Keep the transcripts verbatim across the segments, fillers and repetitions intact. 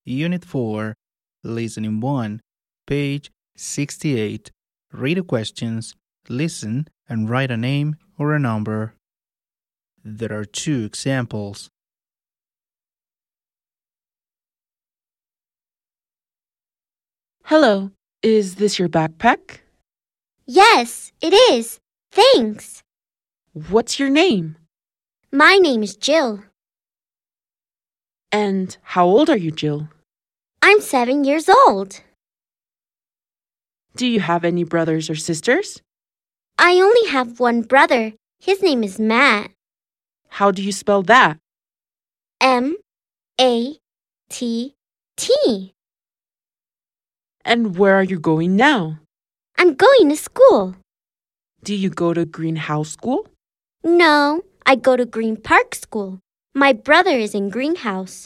Unit four, Listening one, page sixty-eight. Read the questions, listen, and write a name or a number. There are two examples. Hello, is this your backpack? Yes, it is. Thanks. What's your name? My name is Jill. And how old are you, Jill? I'm seven years old. Do you have any brothers or sisters? I only have one brother. His name is Matt. How do you spell that? M A T T. And where are you going now? I'm going to school. Do you go to Greenhouse School? No, I go to Green Park School. My brother is in Greenhouse.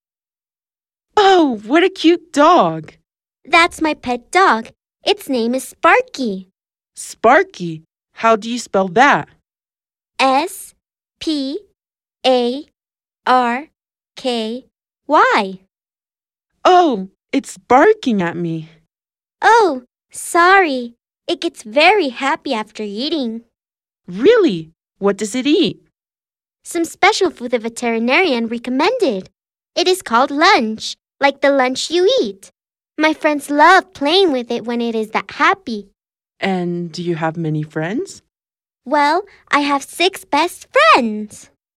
Oh, what a cute dog! That's my pet dog. Its name is Sparky. Sparky. How do you spell that? S P A R K Y. Oh, it's barking at me. Oh, sorry. It gets very happy after eating. Really? What does it eat? Some special food the veterinarian recommended. It is called lunch, like the lunch you eat. My friends love playing with it when it is that happy. And do you have many friends? Well, I have six best friends.